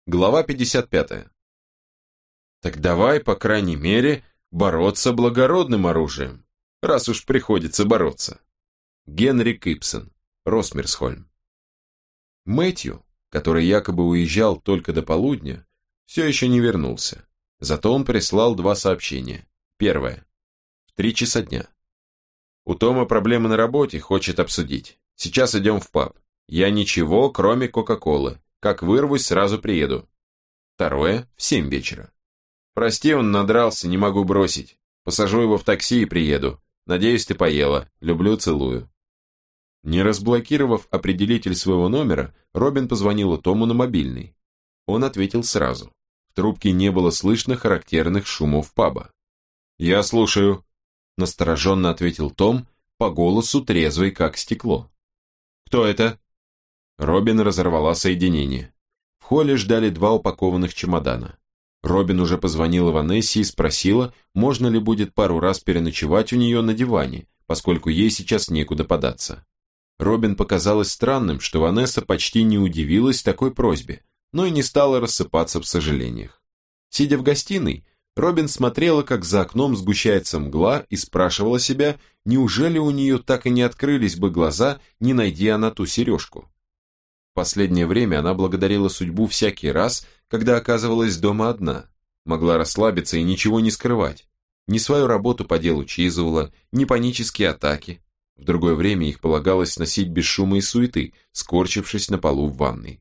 Глава 55. Так давай, по крайней мере, бороться благородным оружием, раз уж приходится бороться. Генрик Ибсен, Росмерсхольм. Мэтью, который якобы уезжал только до полудня, все еще не вернулся. Зато он прислал 2 сообщения. Первое. В 3 часа дня. У Тома проблемы на работе, хочет обсудить. Сейчас идем в паб. Я ничего, кроме Кока-Колы. Как вырвусь, сразу приеду. Второе. В 7 вечера. Прости, он надрался, не могу бросить. Посажу его в такси и приеду. Надеюсь, ты поела. Люблю, целую. Не разблокировав определитель своего номера, Робин позвонила Тому на мобильный. Он ответил сразу. В трубке не было слышно характерных шумов паба. «Я слушаю», – настороженно ответил Том, по голосу трезвый как стекло. «Кто это?» Робин разорвала соединение. В холле ждали 2 упакованных чемодана. Робин уже позвонила Ванессе и спросила, можно ли будет пару раз переночевать у нее на диване, поскольку ей сейчас некуда податься. Робин показалось странным, что Ванесса почти не удивилась такой просьбе, но и не стала рассыпаться в сожалениях. Сидя в гостиной, Робин смотрела, как за окном сгущается мгла, и спрашивала себя, неужели у нее так и не открылись бы глаза, не найди она ту сережку. В последнее время она благодарила судьбу всякий раз, когда оказывалась дома одна, могла расслабиться и ничего не скрывать, ни свою работу по делу Чизуэлла, ни панические атаки. В другое время их полагалось сносить без шума и суеты, скорчившись на полу в ванной.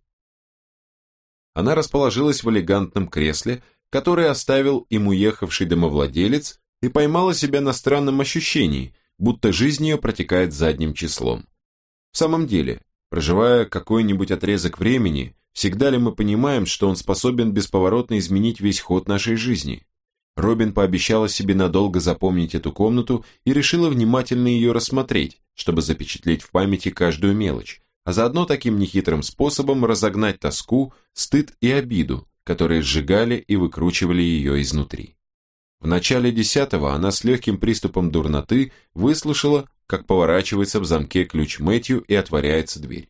Она расположилась в элегантном кресле, которое оставил им уехавший домовладелец, и поймала себя на странном ощущении, будто жизнь ее протекает задним числом. В самом деле, проживая какой-нибудь отрезок времени, всегда ли мы понимаем, что он способен бесповоротно изменить весь ход нашей жизни? Робин пообещала себе надолго запомнить эту комнату и решила внимательно ее рассмотреть, чтобы запечатлеть в памяти каждую мелочь, а заодно таким нехитрым способом разогнать тоску, стыд и обиду, которые сжигали и выкручивали ее изнутри. В начале 10-го она с легким приступом дурноты выслушала, как поворачивается в замке ключ Мэтью и отворяется дверь.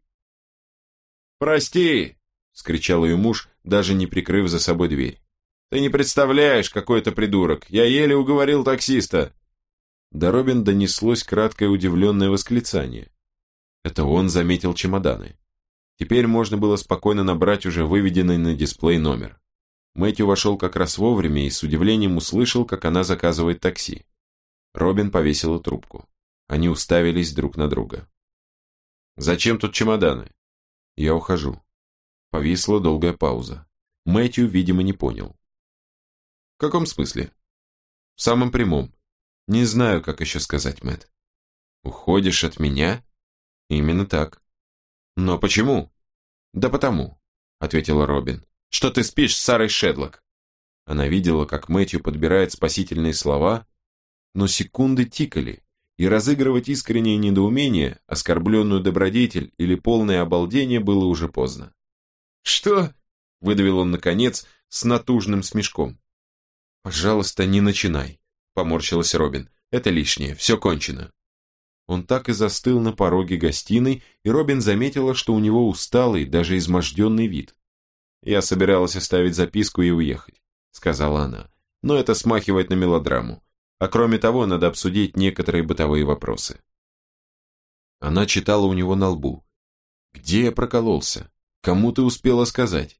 «Прости!» – вскричал ее муж, даже не прикрыв за собой дверь. «Ты не представляешь, какой это придурок! Я еле уговорил таксиста!» До Робин донеслось краткое удивленное восклицание. Это он заметил чемоданы. Теперь можно было спокойно набрать уже выведенный на дисплей номер. Мэтью вошел как раз вовремя и с удивлением услышал, как она заказывает такси. Робин повесила трубку. Они уставились друг на друга. «Зачем тут чемоданы?» «Я ухожу». Повисла долгая пауза. Мэтью, видимо, не понял. «В каком смысле?» «В самом прямом. Не знаю, как еще сказать, Мэтт». «Уходишь от меня?» «Именно так». «Но почему?» «Да потому», — ответила Робин, — «что ты спишь с Сарой Шедлок». Она видела, как Мэтью подбирает спасительные слова, но секунды тикали, и разыгрывать искреннее недоумение, оскорбленную добродетель или полное обалдение было уже поздно. «Что?» — выдавил он наконец с натужным смешком. «Пожалуйста, не начинай», — поморщилась Робин. «Это лишнее, все кончено». Он так и застыл на пороге гостиной, и Робин заметила, что у него усталый, даже изможденный вид. «Я собиралась оставить записку и уехать», — сказала она, — «но это смахивает на мелодраму. А кроме того, надо обсудить некоторые бытовые вопросы». Она читала у него на лбу. «Где я прокололся? Кому ты успела сказать?»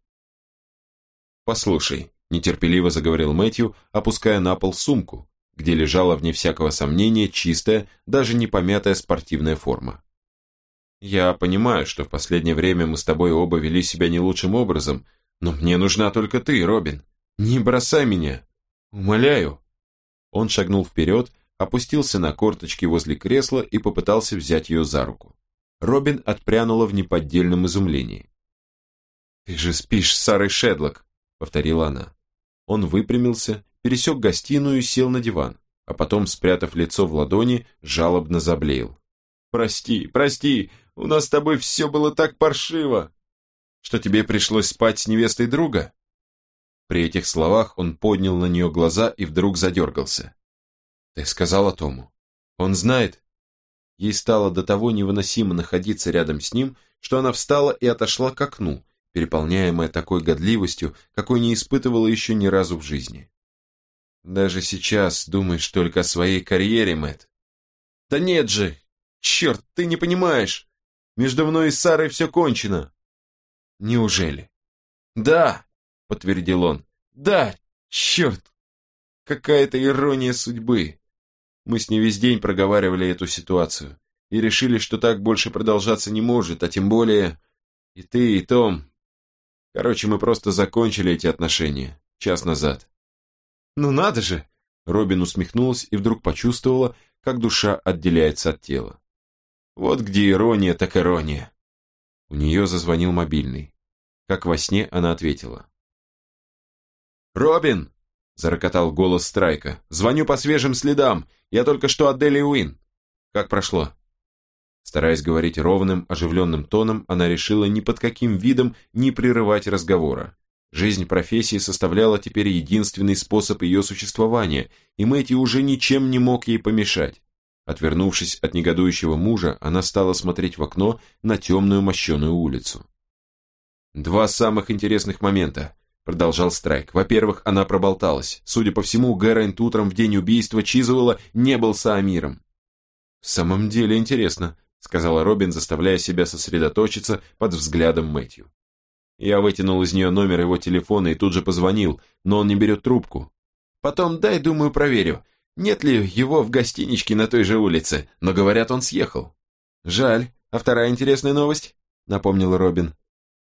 «Послушай», — нетерпеливо заговорил Мэтью, опуская на пол сумку, где лежала, вне всякого сомнения, чистая, даже не помятая спортивная форма. «Я понимаю, что в последнее время мы с тобой оба вели себя не лучшим образом, но мне нужна только ты, Робин. Не бросай меня. Умоляю». Он шагнул вперед, опустился на корточки возле кресла и попытался взять ее за руку. Робин отпрянула в неподдельном изумлении. «Ты же спишь с Сарой Шедлок», — повторила она. Он выпрямился, пересек гостиную и сел на диван, а потом, спрятав лицо в ладони, жалобно заблеял. «Прости, прости, у нас с тобой все было так паршиво, что тебе пришлось спать с невестой друга?» При этих словах он поднял на нее глаза и вдруг задергался. «Ты сказала Тому. Он знает?» Ей стало до того невыносимо находиться рядом с ним, что она встала и отошла к окну, переполняемая такой годливостью, какой не испытывала еще ни разу в жизни. «Даже сейчас думаешь только о своей карьере, Мэтт?» «Да нет же! Черт, ты не понимаешь! Между мной и Сарой все кончено!» «Неужели?» «Да!» — подтвердил он. «Да! Черт! Какая-то ирония судьбы!» Мы с ней весь день проговаривали эту ситуацию и решили, что так больше продолжаться не может, а тем более и ты, и Том. Короче, мы просто закончили эти отношения час назад. «Ну надо же!» Робин усмехнулась и вдруг почувствовала, как душа отделяется от тела. Вот где ирония, так ирония. У нее зазвонил мобильный. Как во сне она ответила. «Робин!» – зарокотал голос Страйка. «Звоню по свежим следам. Я только что от Дели Уин. Как прошло?» Стараясь говорить ровным, оживленным тоном, она решила ни под каким видом не прерывать разговора. Жизнь профессии составляла теперь единственный способ ее существования, и Мэтью уже ничем не мог ей помешать. Отвернувшись от негодующего мужа, она стала смотреть в окно на темную мощеную улицу. «Два самых интересных момента», — продолжал Страйк. «Во-первых, она проболталась. Судя по всему, Гэрайнт утром в день убийства Чизуэлла не был Саамиром». «В самом деле интересно», — сказала Робин, заставляя себя сосредоточиться под взглядом Мэтью. Я вытянул из нее номер его телефона и тут же позвонил, но он не берет трубку. Потом, думаю, проверю, нет ли его в гостиничке на той же улице, но, говорят, он съехал. «Жаль. А вторая интересная новость?» — напомнил Робин.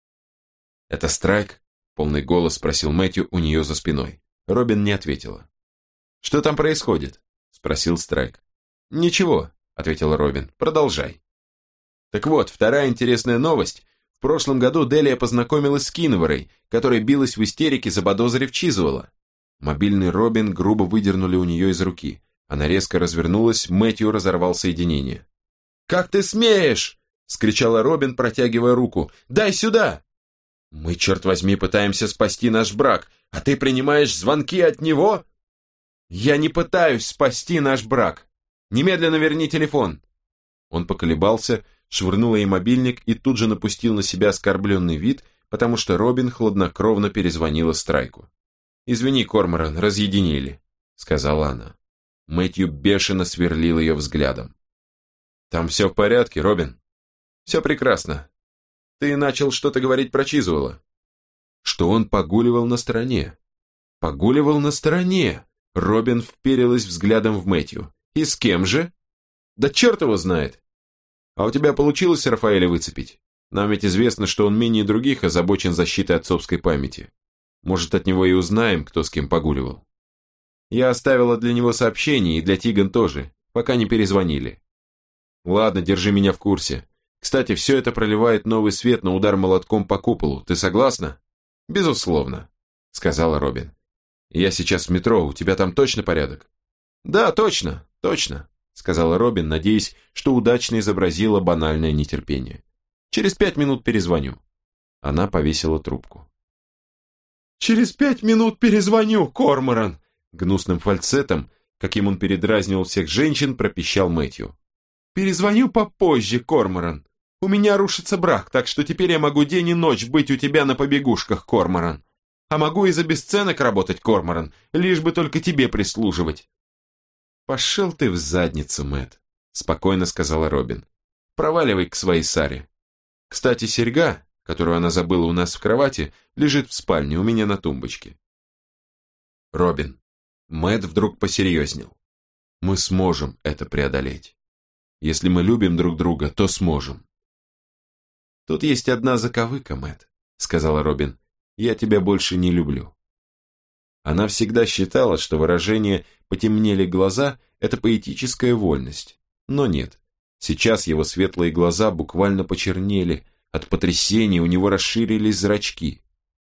«Это Страйк?» — полный голос спросил Мэтью у нее за спиной. Робин не ответила. «Что там происходит?» — спросил Страйк. «Ничего», — ответил Робин. «Продолжай». «Так вот, вторая интересная новость. В прошлом году Делия познакомилась с Кинворой, которая билась в истерике, заподозрив Чизуэлла». Мобильный Робин грубо выдернули у нее из руки. Она резко развернулась, Мэтью разорвал соединение. «Как ты смеешь?» — вскричала Робин, протягивая руку. «Дай сюда!» «Мы, черт возьми, пытаемся спасти наш брак, а ты принимаешь звонки от него?» «Я не пытаюсь спасти наш брак. Немедленно верни телефон!» Он поколебался, швырнул ей мобильник и тут же напустил на себя оскорбленный вид, потому что Робин хладнокровно перезвонила Страйку. «Извини, Корморан, разъединили», — сказала она. Мэтью бешено сверлил ее взглядом. «Там все в порядке, Робин?» «Все прекрасно. Ты начал что-то говорить про Чизуэлла». «Что он погуливал на стороне». «Погуливал на стороне!» Робин вперилась взглядом в Мэтью. «И с кем же?» «Да черт его знает!» «А у тебя получилось Рафаэля выцепить? Нам ведь известно, что он менее других озабочен защитой отцовской памяти. Может, от него и узнаем, кто с кем погуливал. Я оставила для него сообщение, и для Тиган тоже, пока не перезвонили. Ладно, держи меня в курсе. Кстати, все это проливает новый свет на удар молотком по куполу. Ты согласна?» «Безусловно», — сказала Робин. «Я сейчас в метро, у тебя там точно порядок?» «Да, точно, — сказала Робин, надеясь, что удачно изобразила банальное нетерпение. «Через 5 минут перезвоню». Она повесила трубку. «Через 5 минут перезвоню, Корморан!» Гнусным фальцетом, каким он передразнивал всех женщин, пропищал Мэтью. «Перезвоню попозже, Корморан. У меня рушится брак, так что теперь я могу день и ночь быть у тебя на побегушках, Корморан. А могу и за бесценок работать, Корморан, лишь бы только тебе прислуживать». «Пошел ты в задницу, Мэтт», — спокойно сказала Робин. «Проваливай к своей Саре. Кстати, серьга, которую она забыла у нас в кровати, лежит в спальне у меня на тумбочке». «Робин», Мэтт вдруг посерьезнел. «Мы сможем это преодолеть. Если мы любим друг друга, то сможем». «Тут есть одна заковыка, Мэтт», — сказала Робин. «Я тебя больше не люблю». Она всегда считала, что выражение «потемнели глаза» — это поэтическая вольность. Но нет. Сейчас его светлые глаза буквально почернели, от потрясения у него расширились зрачки.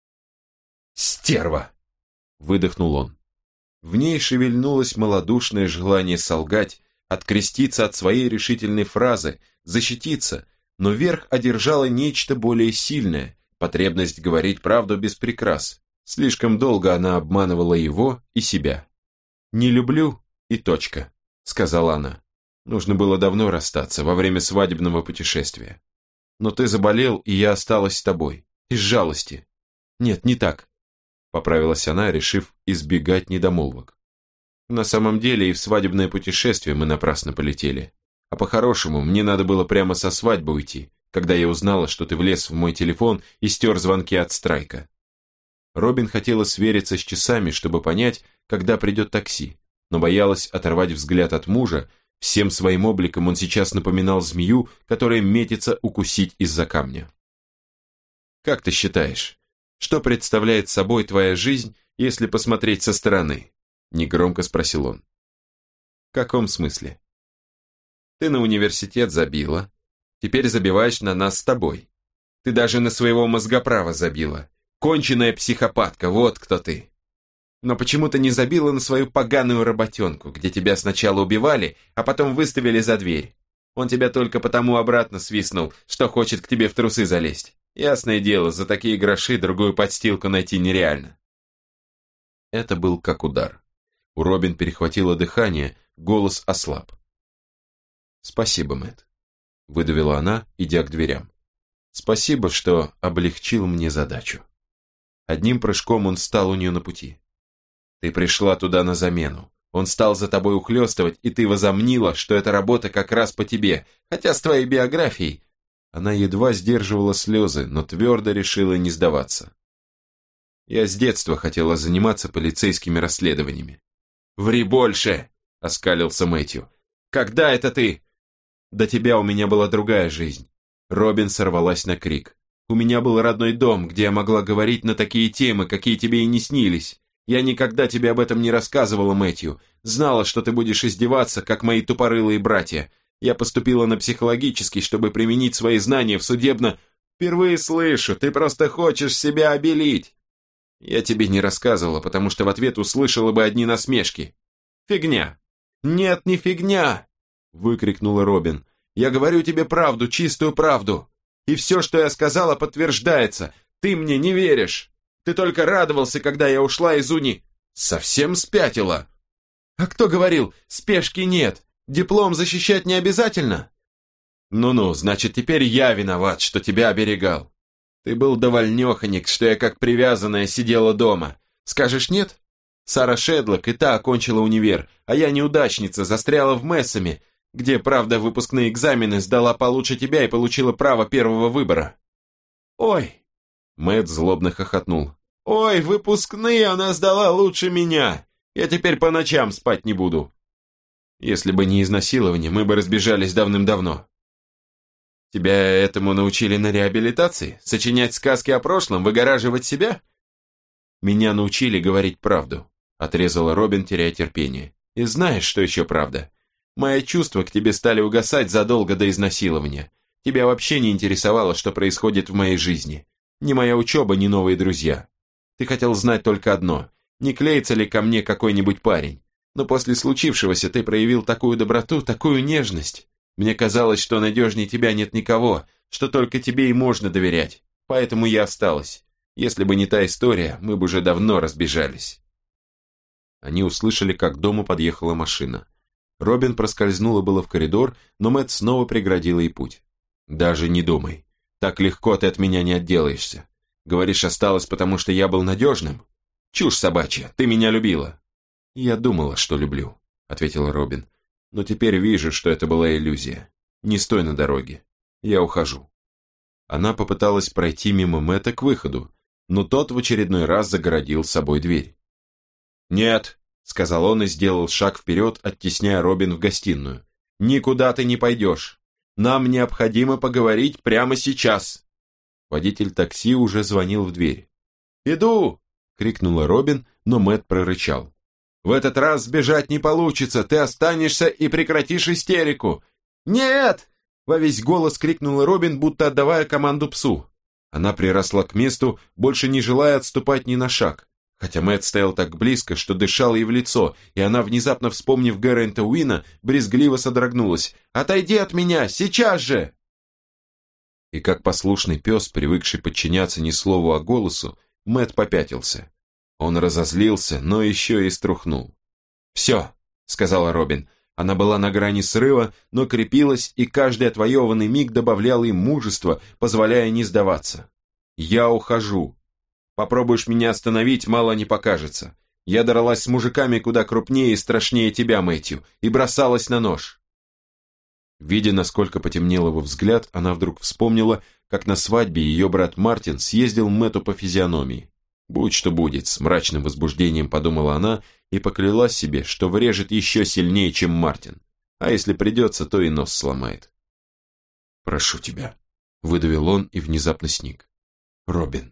«Стерва!» — выдохнул он. В ней шевельнулось малодушное желание солгать, откреститься от своей решительной фразы, защититься, но верх одержало нечто более сильное, потребность говорить правду без прикрас. Слишком долго она обманывала его и себя. «Не люблю и точка», — сказала она. «Нужно было давно расстаться, во время свадебного путешествия. Но ты заболел, и я осталась с тобой. из жалости. Нет, не так, поправилась она, решив избегать недомолвок. На самом деле и в свадебное путешествие мы напрасно полетели. А по-хорошему, мне надо было прямо со свадьбы уйти, когда я узнала, что ты влез в мой телефон и стер звонки от Страйка. Робин хотела свериться с часами, чтобы понять, когда придет такси, но боялась оторвать взгляд от мужа. Всем своим обликом он сейчас напоминал змею, которая метится укусить из-за камня. «Как ты считаешь, что представляет собой твоя жизнь, если посмотреть со стороны?» – негромко спросил он. «В каком смысле?» «Ты на университет забила, теперь забиваешь на нас с тобой. Ты даже на своего мозгоправа забила. Конченая психопатка, вот кто ты. Но почему-то не забила на свою поганую работенку, где тебя сначала убивали, а потом выставили за дверь. Он тебя только потому обратно свистнул, что хочет к тебе в трусы залезть. Ясное дело, за такие гроши другую подстилку найти нереально». Это был как удар. У Робин перехватило дыхание, голос ослаб. «Спасибо, Мэтт», — выдавила она, идя к дверям. «Спасибо, что облегчил мне задачу». Одним прыжком он стал у нее на пути. «Ты пришла туда на замену. Он стал за тобой ухлёстывать, и ты возомнила, что эта работа как раз по тебе, хотя с твоей биографией...» Она едва сдерживала слезы, но твердо решила не сдаваться. «Я с детства хотела заниматься полицейскими расследованиями». «Ври больше!» — оскалился Мэтью. «Когда это ты?» «До тебя у меня была другая жизнь». Робин сорвалась на крик. «У меня был родной дом, где я могла говорить на такие темы, какие тебе и не снились. Я никогда тебе об этом не рассказывала, Мэтью. Знала, что ты будешь издеваться, как мои тупорылые братья. Я поступила на психологический, чтобы применить свои знания в судебно... Впервые слышу, ты просто хочешь себя обелить. Я тебе не рассказывала, потому что в ответ услышала бы одни насмешки. Фигня. Нет, не фигня, выкрикнула Робин. Я говорю тебе правду, чистую правду. И все, что я сказала, подтверждается. Ты мне не веришь. Ты только радовался, когда я ушла из уни. Совсем спятила. А кто говорил, спешки нет, диплом защищать не обязательно? Ну-ну, значит, теперь я виноват, что тебя оберегал. Ты был довольнёхонек, что я как привязанная сидела дома. Скажешь нет? Сара Шедлок и та окончила универ, а я неудачница, застряла в Мессаме, где, правда, выпускные экзамены сдала получше тебя и получила право первого выбора. Ой! Мэтт злобно хохотнул. Ой, выпускные она сдала лучше меня. Я теперь по ночам спать не буду. Если бы не изнасилование, мы бы разбежались давным-давно. Тебя этому научили на реабилитации? Сочинять сказки о прошлом, выгораживать себя? Меня научили говорить правду, отрезала Робин, теряя терпение. И знаешь, что еще правда? Мои чувства к тебе стали угасать задолго до изнасилования. Тебя вообще не интересовало, что происходит в моей жизни. Ни моя учеба, ни новые друзья. Ты хотел знать только одно, не клеится ли ко мне какой-нибудь парень. Но после случившегося ты проявил такую доброту, такую нежность. Мне казалось, что надежнее тебя нет никого, что только тебе и можно доверять. Поэтому я осталась. Если бы не та история, мы бы уже давно разбежались. Они услышали, как к дому подъехала машина. Робин проскользнула было в коридор, но Мэтт снова преградила ей путь. «Даже не думай. Так легко ты от меня не отделаешься. Говоришь, осталась, потому что я был надежным? Чушь собачья, ты меня любила». «Я думала, что люблю», — ответила Робин. «Но теперь вижу, что это была иллюзия. Не стой на дороге. Я ухожу». Она попыталась пройти мимо Мэтта к выходу, но тот в очередной раз загородил собой дверь. «Нет», — сказал он и сделал шаг вперед, оттесняя Робин в гостиную. «Никуда ты не пойдешь. Нам необходимо поговорить прямо сейчас». Водитель такси уже звонил в дверь. «Иду!» — крикнула Робин, но Мэтт прорычал. «В этот раз сбежать не получится, ты останешься и прекратишь истерику!» «Нет!» — во весь голос крикнула Робин, будто отдавая команду псу. Она приросла к месту, больше не желая отступать ни на шаг. Хотя Мэтт стоял так близко, что дышал ей в лицо, и она, внезапно вспомнив Гэррента Уина, брезгливо содрогнулась. «Отойди от меня! Сейчас же!» И как послушный пес, привыкший подчиняться не слову, а голосу, Мэтт попятился. Он разозлился, но еще и струхнул. «Все», — сказала Робин. Она была на грани срыва, но крепилась, и каждый отвоеванный миг добавлял им мужества, позволяя не сдаваться. Я ухожу. Попробуешь меня остановить, мало не покажется. Я дралась с мужиками куда крупнее и страшнее тебя, Мэтью, и бросалась на нож». Видя, насколько потемнел его взгляд, она вдруг вспомнила, как на свадьбе ее брат Мартин съездил Мэтту по физиономии. «Будь что будет», с мрачным возбуждением подумала она и поклялась себе, что врежет еще сильнее, чем Мартин, а если придется, то и нос сломает. «Прошу тебя», — выдавил он и внезапно сник. «Робин,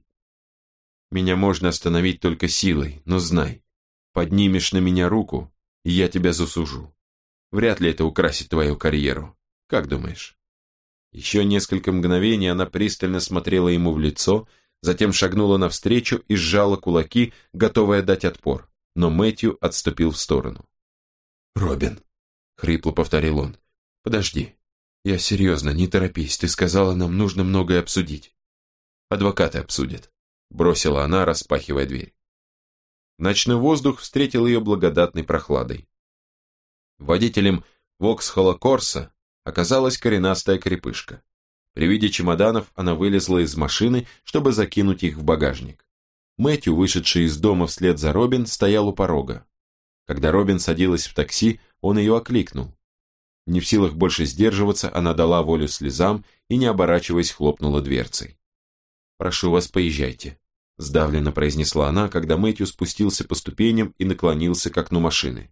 меня можно остановить только силой, но знай, поднимешь на меня руку, и я тебя засужу. Вряд ли это украсит твою карьеру. Как думаешь?» Еще несколько мгновений она пристально смотрела ему в лицо, затем шагнула навстречу и сжала кулаки, готовая дать отпор, но Мэтью отступил в сторону. «Робин», — хрипло повторил он, — «подожди. Я серьезно, не торопись, ты сказала, нам нужно многое обсудить». «Адвокаты обсудят», — бросила она, распахивая дверь. Ночной воздух встретил ее благодатной прохладой. Водителем Воксхолла Корса оказалась коренастая крепышка. При виде чемоданов она вылезла из машины, чтобы закинуть их в багажник. Мэтью, вышедший из дома вслед за Робин, стоял у порога. Когда Робин садилась в такси, он ее окликнул. Не в силах больше сдерживаться, она дала волю слезам и, не оборачиваясь, хлопнула дверцей. «Прошу вас, поезжайте», – сдавленно произнесла она, когда Мэтью спустился по ступеням и наклонился к окну машины.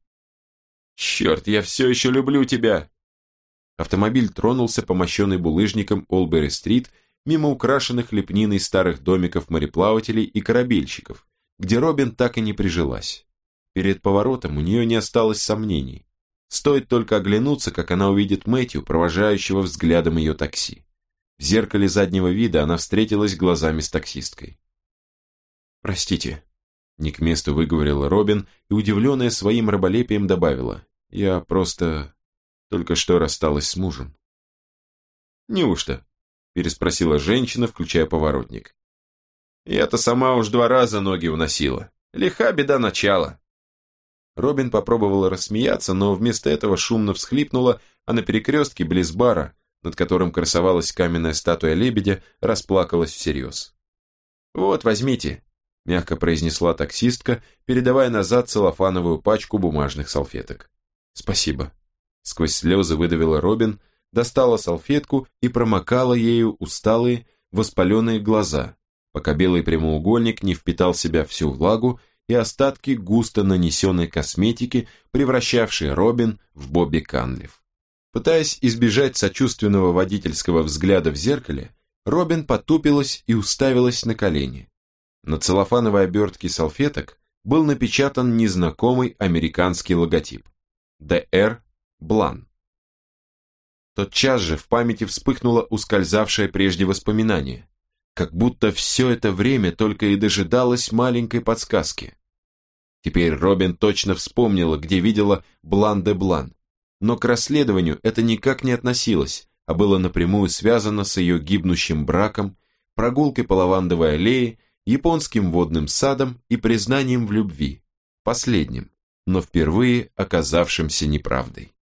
«Черт, я все еще люблю тебя!» Автомобиль тронулся по мощенной булыжником Олбери-стрит мимо украшенных лепниной старых домиков мореплавателей и корабельщиков, где Робин так и не прижилась. Перед поворотом у нее не осталось сомнений. Стоит только оглянуться, как она увидит Мэтью, провожающего взглядом ее такси. В зеркале заднего вида она встретилась глазами с таксисткой. «Простите», — не к месту выговорила Робин и, удивленная своим раболепием, добавила, «я просто только что рассталась с мужем». «Неужто?» — переспросила женщина, включая поворотник. «Я-то сама уж 2 раза ноги уносила. Лиха беда начала». Робин попробовала рассмеяться, но вместо этого шумно всхлипнула, а на перекрестке близ бара, над которым красовалась каменная статуя лебедя, расплакалась всерьез. «Вот, возьмите», – мягко произнесла таксистка, передавая назад целлофановую пачку бумажных салфеток. «Спасибо», – сквозь слезы выдавила Робин, достала салфетку и промокала ею усталые, воспаленные глаза, пока белый прямоугольник не впитал в себя всю влагу и остатки густо нанесенной косметики, превращавшей Робин в Бобби Канлиф. Пытаясь избежать сочувственного водительского взгляда в зеркале, Робин потупилась и уставилась на колени. На целлофановой обертке салфеток был напечатан незнакомый американский логотип – Д.Р. Блан. Тотчас же в памяти вспыхнуло ускользавшее прежде воспоминание, как будто все это время только и дожидалось маленькой подсказки. Теперь Робин точно вспомнила, где видела Блан де Блан, но к расследованию это никак не относилось, а было напрямую связано с ее гибнущим браком, прогулкой по лавандовой аллее, японским водным садом и признанием в любви, последним, но впервые оказавшимся неправдой.